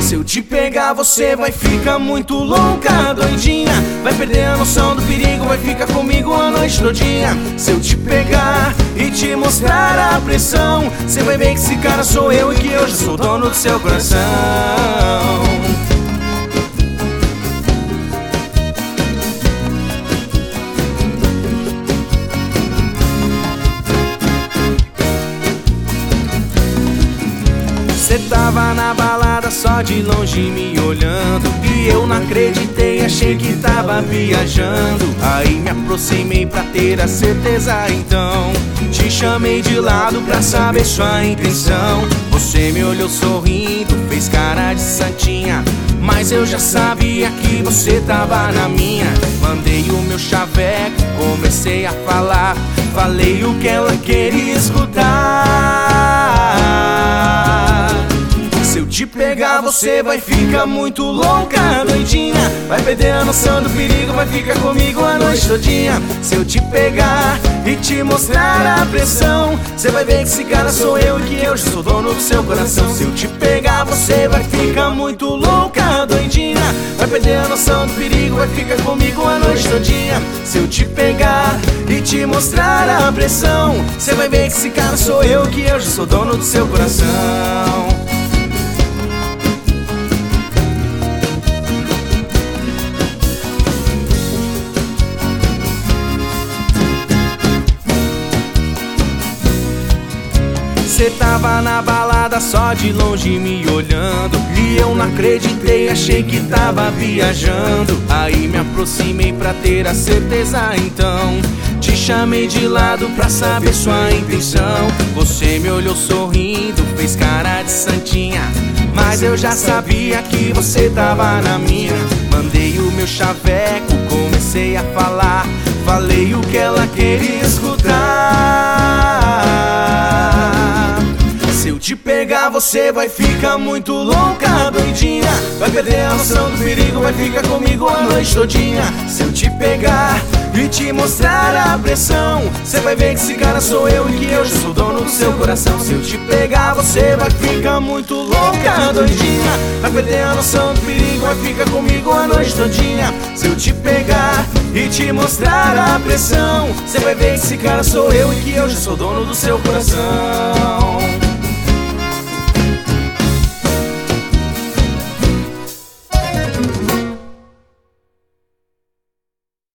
Se eu te pegar você vai ficar muito louca, doidinha. Vai perder a noção do perigo, vai ficar comigo a noite todinha. Se eu te pegar e te mostrar a pressão, você vai ver que esse cara sou eu e que eu já sou dono do seu coração. Cê tava na balada só de longe me olhando, e eu não acreditei, achei que tava viajando. Aí me aproximei pra ter a certeza, então te chamei de lado pra saber sua intenção. Você me olhou sorrindo, fez cara de santinha, mas eu já sabia que você tava na minha. Mandei o meu chaveco, comecei a falar, falei o que ela queria escutar. Se eu te pegar você vai ficar muito louca, doidinha. Vai perder a noção do perigo, vai ficar comigo a noite todinha. Se eu te pegar e te mostrar a pressão, você vai ver que esse cara sou eu e que eu já sou dono do seu coração. Se eu te pegar você vai ficar muito louca, doidinha. Vai perder a noção do perigo, vai ficar comigo a noite todinha. Se eu te pegar e te mostrar a pressão, você vai ver que esse cara sou eu e que eu já sou dono do seu coração. Cê tava na balada só de longe me olhando, e eu não acreditei, achei que tava viajando. Aí me aproximei pra ter a certeza, então te chamei de lado pra saber sua intenção. Você me olhou sorrindo, fez cara de santinha, mas eu já sabia que você tava na minha. Mandei o meu chaveco, comecei a falar, falei o que ela queria escutar. Se eu te pegar você vai ficar muito louca, doidinha. Vai perder a noção do perigo, vai ficar comigo a noite todinha. Se eu te pegar e te mostrar a pressão, você vai ver que esse cara sou eu e que eu já sou dono do seu coração. Se eu te pegar você vai ficar muito louca, doidinha. Vai perder a noção do perigo, vai ficar comigo a noite todinha. Se eu te pegar e te mostrar a pressão, você vai ver que esse cara sou eu e que eu já sou dono do seu coração.